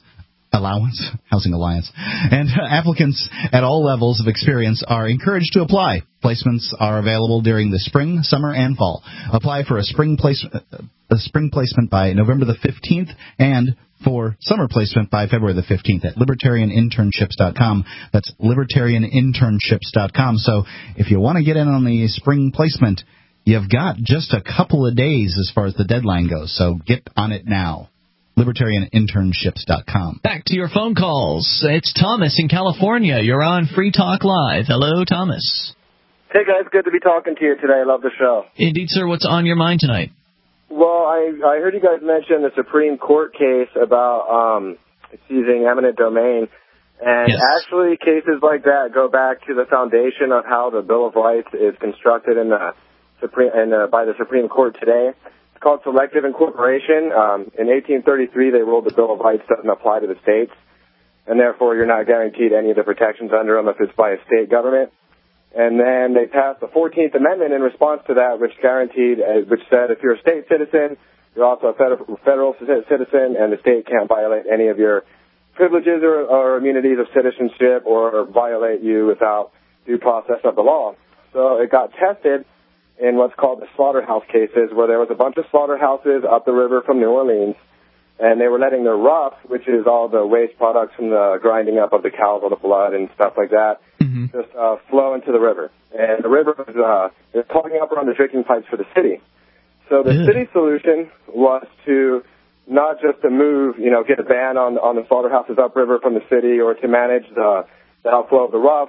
and applicants at all levels of experience are encouraged to apply. Placements are available during the spring, summer, and fall. Apply for a spring placement by November the 15th and for summer placement by February the 15th at libertarianinternships.com. That's libertarianinternships.com. So if you want to get in on the spring placement, you've got just a couple of days as far as the deadline goes. So get on it now. libertarianinternships.com.
Back to your phone calls. It's Thomas in California. You're on Free Talk Live. Hello, Thomas.
Hey, guys. Good to be talking to you today. I love the show.
Indeed, sir. What's on your mind tonight?
Well, I heard you guys mention the Supreme Court case about using eminent domain. And actually, cases like that go back to the foundation of how the Bill of Rights is constructed in the by the Supreme Court today. It's called selective incorporation. In 1833, they ruled the Bill of Rights doesn't apply to the states, and therefore you're not guaranteed any of the protections under them if it's by a state government. And then they passed the 14th Amendment in response to that, which said if you're a state citizen, you're also a federal citizen, and the state can't violate any of your privileges or immunities of citizenship or violate you without due process of the law. So it got tested in what's called the slaughterhouse cases, where there was a bunch of slaughterhouses up the river from New Orleans, and they were letting their rough, which is all the waste products from the grinding up of the cows, all the blood and stuff like that, just flow into the river. And the river is clogging up around the drinking pipes for the city. So the city solution was to not just to move, get a ban on the slaughterhouses upriver from the city or to manage the outflow of the rough,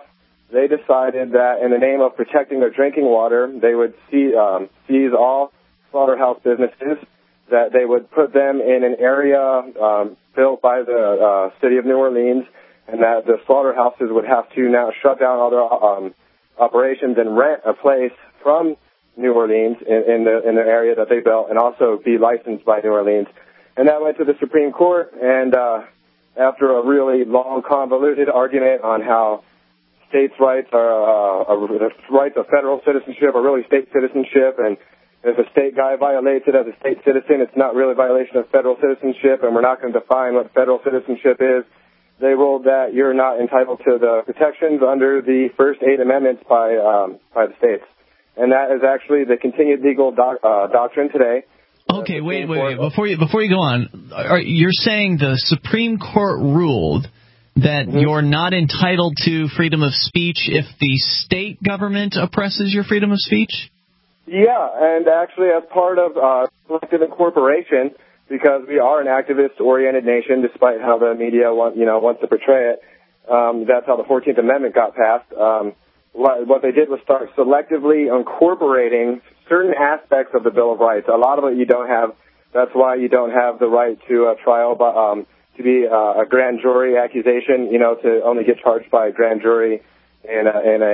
they decided that in the name of protecting their drinking water, they would seize all slaughterhouse businesses, that they would put them in an area built by the city of New Orleans, and that the slaughterhouses would have to now shut down all their operations and rent a place from New Orleans in the area that they built, and also be licensed by New Orleans. And that went to the Supreme Court, and after a really long, convoluted argument on how states' rights are the rights of federal citizenship are really state citizenship, and if a state guy violates it as a state citizen, it's not really a violation of federal citizenship, and we're not going to define what federal citizenship is. They ruled that you're not entitled to the protections under the first 8 amendments by the states. And that is actually the continued legal doctrine today.
Okay, wait. Before you go on, you're saying the Supreme Court ruled that you're not entitled to freedom of speech if the state government oppresses your freedom of speech?
Yeah, and actually as part of collective incorporation, because we are an activist-oriented nation, despite how the media wants to portray it. That's how the 14th Amendment got passed. What they did was start selectively incorporating certain aspects of the Bill of Rights. A lot of it you don't have. That's why you don't have the right to a trial, to be a grand jury accusation. To only get charged by a grand jury in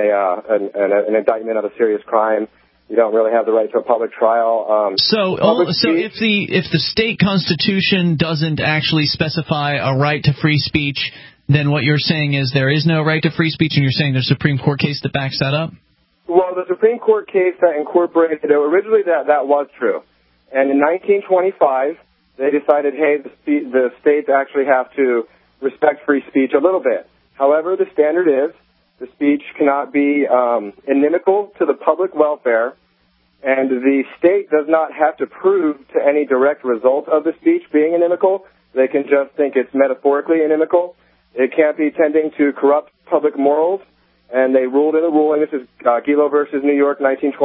an indictment of a serious crime. You don't really have the right to a public trial.
So if the state constitution doesn't actually specify a right to free speech, then what you're saying is there is no right to free speech, and you're saying there's a Supreme Court case that backs that up?
Well, the Supreme Court case that incorporated it, originally that was true. And in 1925, they decided, hey, the states actually have to respect free speech a little bit. However, the standard is the speech cannot be inimical to the public welfare, and the state does not have to prove to any direct result of the speech being inimical. They can just think it's metaphorically inimical. It can't be tending to corrupt public morals, and they ruled in a ruling. This is Gilo versus New York,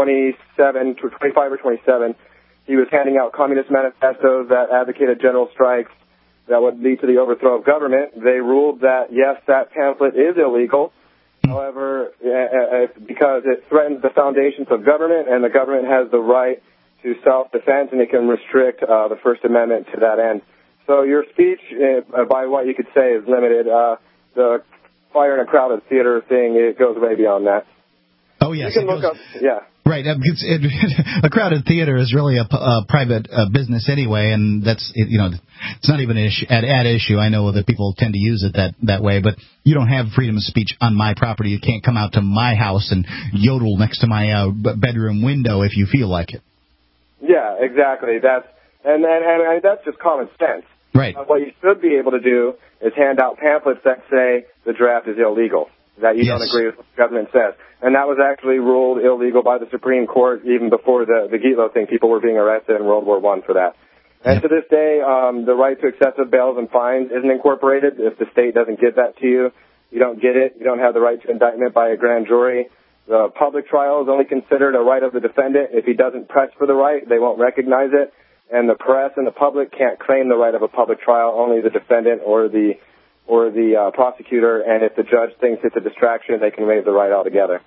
1927, 25 or 27. He was handing out communist manifestos that advocated general strikes that would lead to the overthrow of government. They ruled that, yes, that pamphlet is illegal. However, because it threatens the foundations of government, and the government has the right to self-defense, and it can restrict the First Amendment to that end. So your speech, by what you could say, is limited. The fire in a crowded theater thing, it goes way beyond that.
Oh, yes.
You can look up, yeah.
Right. A crowded theater is really a private business anyway, and that's it's not even an issue, at issue. I know that people tend to use it that way, but you don't have freedom of speech on my property. You can't come out to my house and yodel next to my bedroom window if you feel like it.
Yeah, exactly. That's just common sense.
Right.
What you should be able to do is hand out pamphlets that say the draft is illegal, that you don't agree with what the government says. And that was actually ruled illegal by the Supreme Court even before the Gilo thing. People were being arrested in World War I for that. And to this day, the right to excessive bails and fines isn't incorporated. If the state doesn't give that to you, you don't get it. You don't have the right to indictment by a grand jury. The public trial is only considered a right of the defendant. If he doesn't press for the right, they won't recognize it. And the press and the public can't claim the right of a public trial, only the defendant or the prosecutor, and if the judge thinks it's a distraction, they can waive the right altogether.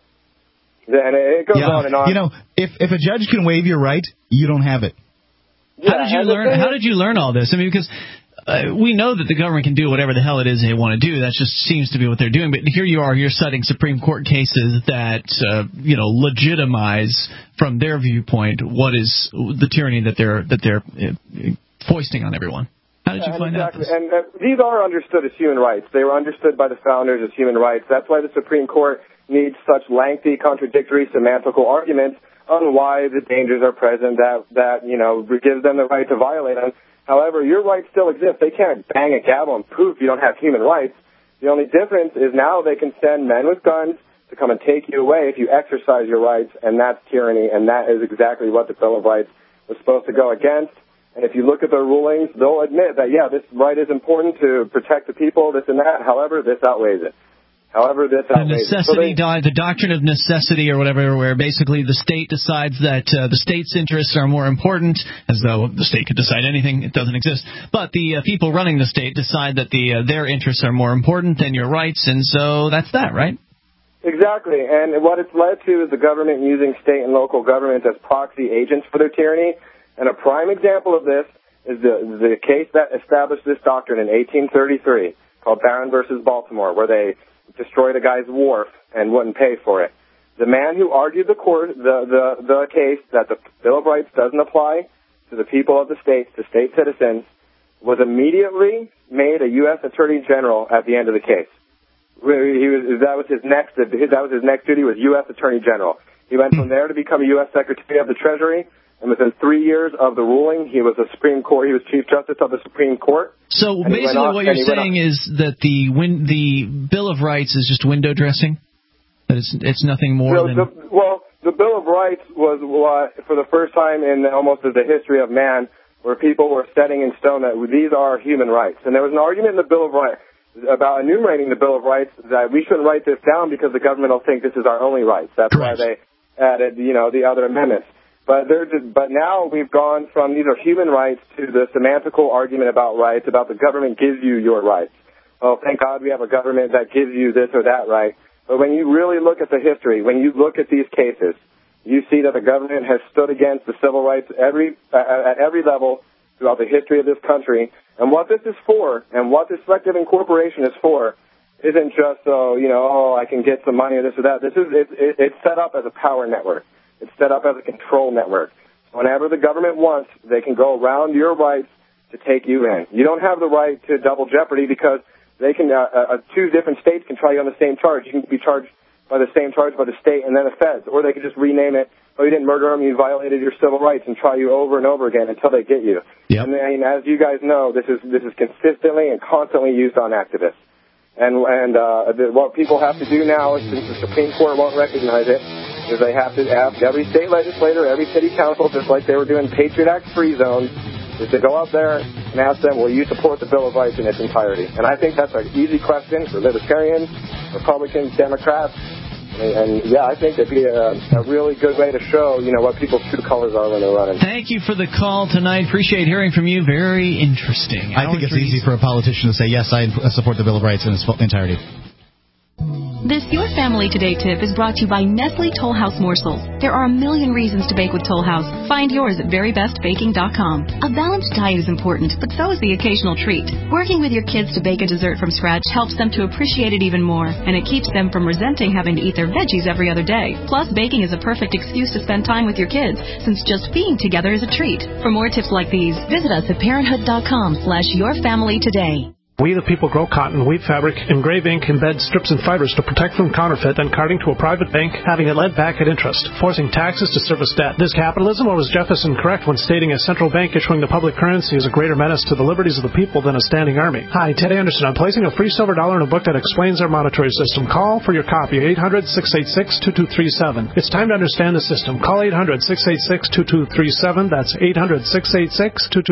And it goes on and on.
If a judge can waive your right, you don't have it.
How did you learn all this? I mean, because we know that the government can do whatever the hell it is they want to do. That just seems to be what they're doing. But here you are, you're citing Supreme Court cases that legitimize from their viewpoint what is the tyranny that they're foisting on everyone. How did you find out this?
And these are understood as human rights. They were understood by the founders as human rights. That's why the Supreme Court needs such lengthy, contradictory, semantical arguments on why the dangers are present that gives them the right to violate them. However, your rights still exist. They can't bang a gavel and prove you don't have human rights. The only difference is now they can send men with guns to come and take you away if you exercise your rights, and that's tyranny, and that is exactly what the Bill of Rights was supposed to go against. And if you look at their rulings, they'll admit that, yeah, this right is important to protect the people, this and that. However, this outweighs it.
The doctrine of necessity or whatever, where basically the state decides that the state's interests are more important, as though the state could decide anything. It doesn't exist. But the people running the state decide that their interests are more important than your rights, and so that's that, right?
Exactly, and what it's led to is the government using state and local governments as proxy agents for their tyranny. And a prime example of this is the case that established this doctrine in 1833 called Barron versus Baltimore, where they destroyed a guy's wharf and wouldn't pay for it. The man who argued the case that the Bill of Rights doesn't apply to the people of the states, to state citizens, was immediately made a U.S. Attorney General at the end of the case. That was his next duty, was U.S. Attorney General. He went from there to become a U.S. Secretary of the Treasury, and within 3 years of the ruling, he was he was Chief Justice of the Supreme Court.
So basically what you're saying is that the Bill of Rights is just window dressing? That it's nothing more than...
The Bill of Rights was for the first time in almost the history of man, where people were setting in stone that these are human rights. And there was an argument in the Bill of Rights about enumerating the Bill of Rights that we shouldn't write this down because the government will think this is our only rights. That's why they added, the other amendments. But now we've gone from these are human rights to the semantical argument about rights, about the government gives you your rights. Oh, thank God we have a government that gives you this or that right. But when you really look at the history, when you look at these cases, you see that the government has stood against the civil rights at every level throughout the history of this country. And what this is for, and what this selective incorporation is for, isn't just, I can get some money or this or that. It's set up as a power network. It's set up as a control network. Whenever the government wants, they can go around your rights to take you in. You don't have the right to double jeopardy because they can, two different states can try you on the same charge. You can be charged by the same charge by the state and then the feds, or they could just rename it, oh, you didn't murder him, you violated your civil rights, and try you over and over again until they get you. Yep. And as you guys know, this is consistently and constantly used on activists. And what people have to do now, since the Supreme Court won't recognize it, is they have to ask every state legislator, every city council, just like they were doing Patriot Act free zones, is to go out there and ask them, will you support the Bill of Rights in its entirety? And I think that's an easy question for Libertarians, Republicans, Democrats. And I think it'd be a really good way to show, what people's true colors are when they're running.
Thank you for the call tonight. Appreciate hearing from you. Very interesting.
I think it's easy for a politician to say, yes, I support the Bill of Rights in its entirety.
This Your Family Today tip is brought to you by Nestle Toll House Morsels. There are a million reasons to bake with Toll House. Find yours at verybestbaking.com. A balanced diet is important, but so is the occasional treat. Working with your kids to bake a dessert from scratch helps them to appreciate it even more, and it keeps them from resenting having to eat their veggies every other day. Plus, baking is a perfect excuse to spend time with your kids, since just being together is a treat. For more tips like these, visit us at parenthood.com/yourfamilytoday.
We the people grow cotton, weave fabric, engrave ink, embed strips and fibers to protect from counterfeit, then carting to a private bank, having it lent back at interest, forcing taxes to service debt. This capitalism, or was Jefferson correct when stating a central bank issuing the public currency is a greater menace to the liberties of the people than a standing army? Hi, Ted Anderson. I'm placing a free silver dollar in a book that explains our monetary system. Call for your copy, 800-686-2237. It's time to understand the system. Call 800-686-2237. That's 800-686-2237.